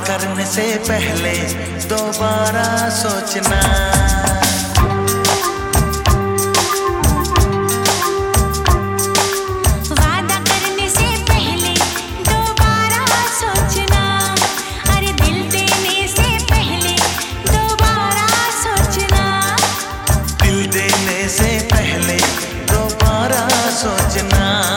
करने से पहले दोबारा सोचना। वादा करने से पहले दोबारा सोचना। अरे दिल देने से पहले दोबारा सोचना। दिल देने से पहले दोबारा सोचना।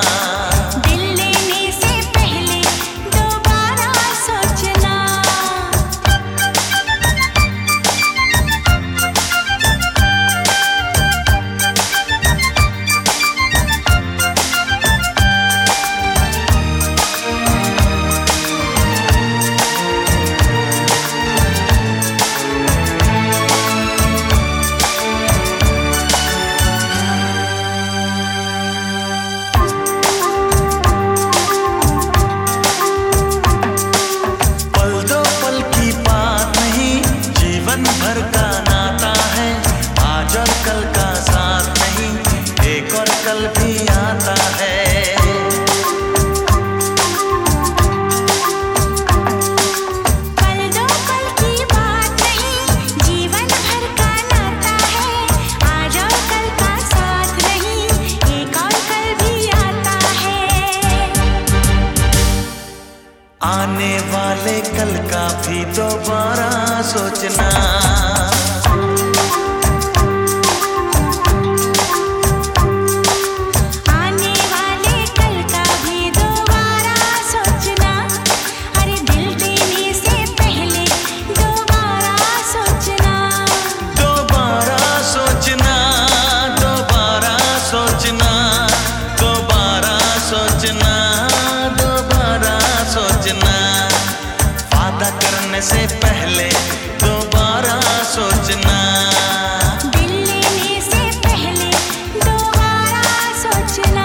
भर का नाता है, आज और कल का साथ नहीं, एक और कल भी आता है। पल दो पल की बात नहीं, जीवन भर का नाता है, आज और कल का साथ नहीं, एक और कल भी आता है। आने वाले कल का भी दोबारा सोचना। आने वाले कल का भी दोबारा सोचना। अरे दिल देने से पहले दोबारा सोचना। दोबारा सोचना, दोबारा सोचना, दोबारा सोचना, दोबारा सोचना। वादा करने से पहले दोबारा सोचना। दिल लेने से पहले दोबारा सोचना।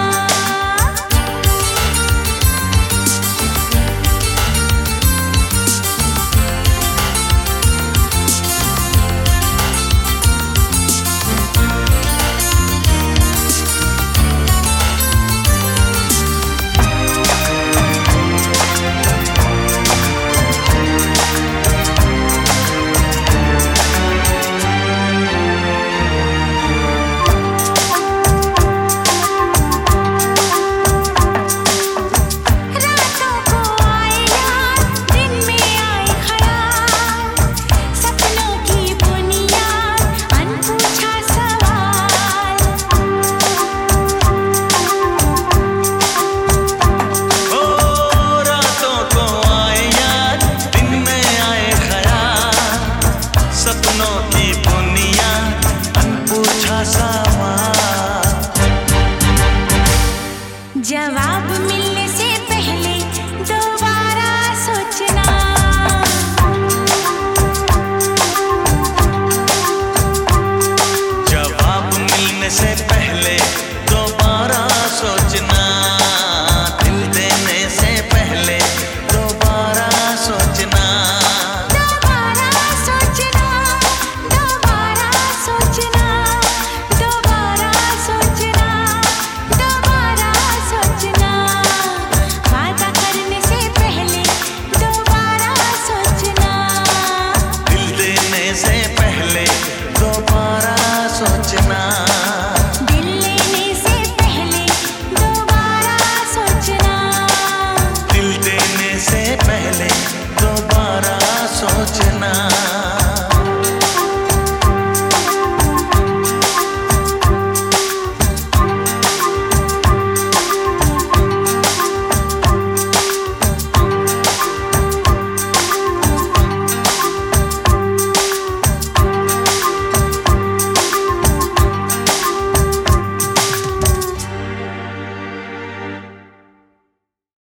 जवान